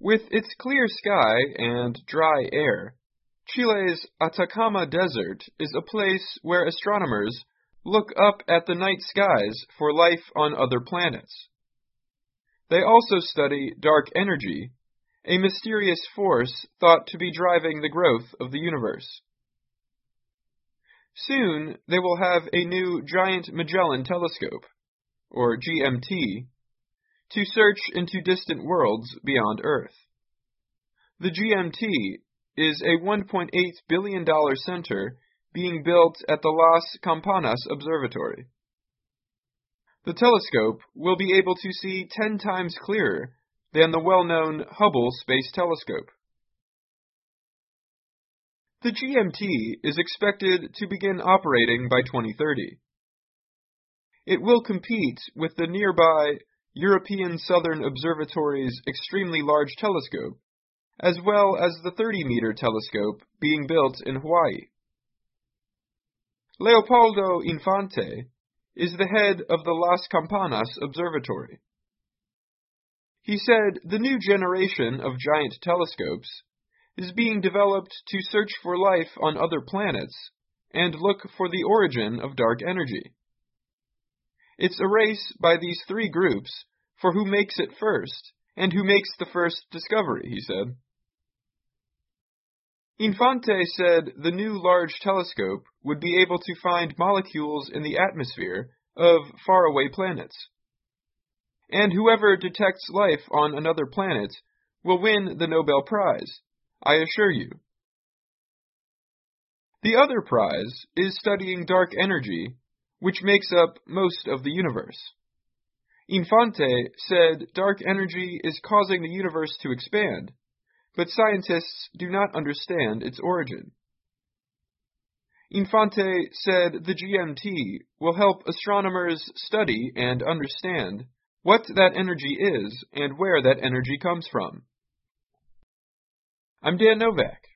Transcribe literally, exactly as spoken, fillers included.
With its clear sky and dry air, Chile's Atacama Desert is a place where astronomers look up at the night skies for life on other planets. They also study dark energy, a mysterious force thought to be driving the growth of the universe. Soon they will have a new Giant Magellan Telescope, or G M T, to search into distant worlds beyond Earth. The G M T is a one point eight billion dollars center being built at the Las Campanas Observatory. The telescope will be able to see ten times clearer than the well-known Hubble Space Telescope. The G M T is expected to begin operating by twenty thirty. It will compete with the nearby European Southern Observatory's extremely large telescope, as well as the thirty meter telescope being built in Hawaii. Leopoldo Infante is the head of the Las Campanas Observatory. He said the new generation of giant telescopes is being developed to search for life on other planets and look for the origin of dark energy. It's a race by these three groups for who makes it first and who makes the first discovery, he said. Infante said the new large telescope would be able to find molecules in the atmosphere of faraway planets. And whoever detects life on another planet will win the Nobel Prize, I assure you. The other prize is studying dark energy, which makes up most of the universe. Infante said dark energy is causing the universe to expand, but scientists do not understand its origin. Infante said the G M T will help astronomers study and understand what that energy is and where that energy comes from. I'm Dan Novak.